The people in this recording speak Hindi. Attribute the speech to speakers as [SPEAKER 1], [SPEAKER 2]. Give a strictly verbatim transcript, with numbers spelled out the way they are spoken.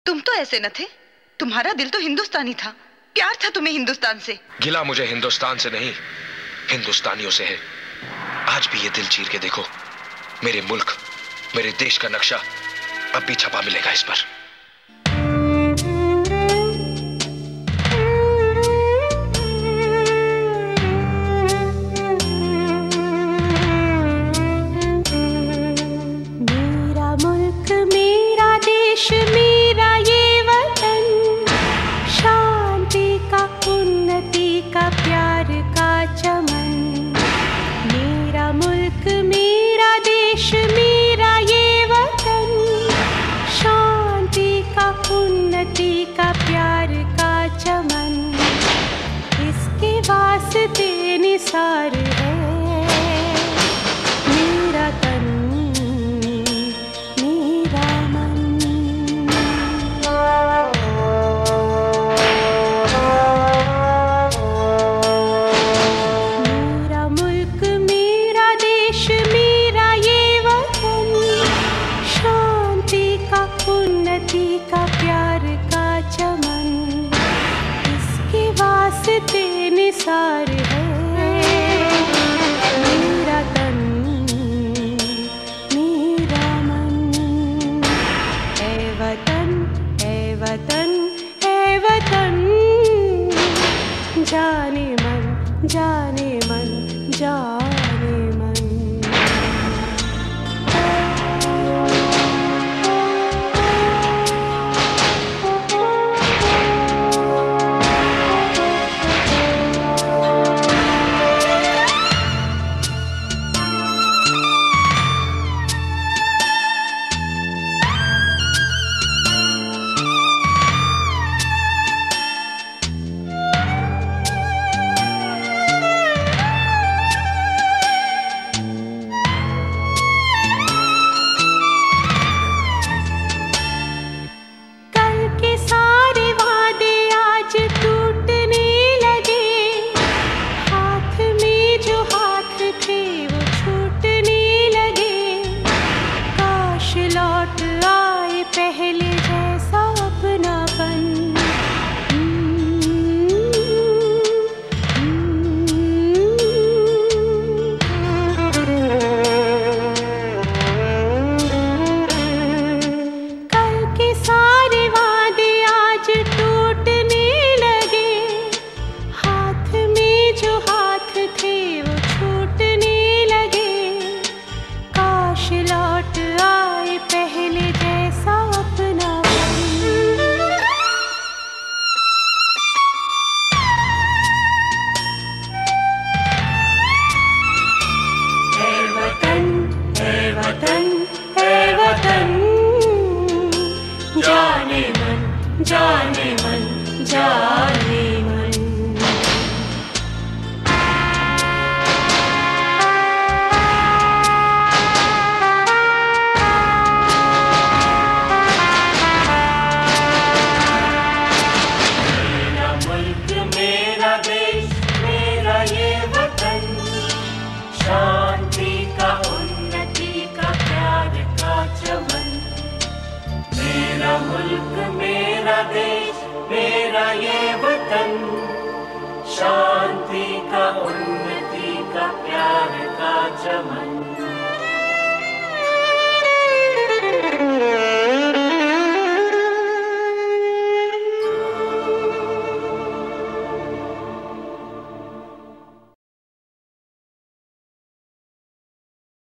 [SPEAKER 1] तुम तो ऐसे न थे, तुम्हारा दिल तो हिंदुस्तानी था, प्यार था तुम्हें हिंदुस्तान से।
[SPEAKER 2] गिला मुझे हिंदुस्तान से नहीं, हिंदुस्तानियों से है। आज भी ये दिल चीर के देखो, मेरे मुल्क, मेरे देश का नक्शा अब भी छपा मिलेगा इस पर।
[SPEAKER 3] निसार है मेरा तन मेरा मन। मेरा मुल्क मेरा देश मेरा ये वतन, शांति का उन्नति का प्यार का चमन, इसके वास्ते निसार है जाने मन जाने मन जाने मन। पहले जैसा अपनापन, कल के सारे वादे आज टूटने लगे, हाथ में जो हाथ थे वो छूटने लगे, काश लौट आए पहले जैसा जाने मन जाने मन जाने मन।
[SPEAKER 4] मेरा मुल्क मेरा देश मेरा ये वतन, शांति का उन्नति का प्यार का चमन। मेरा मुल्क मेरा देश मेरा ये वतन, शांति का उन्नति का प्यार का चमन।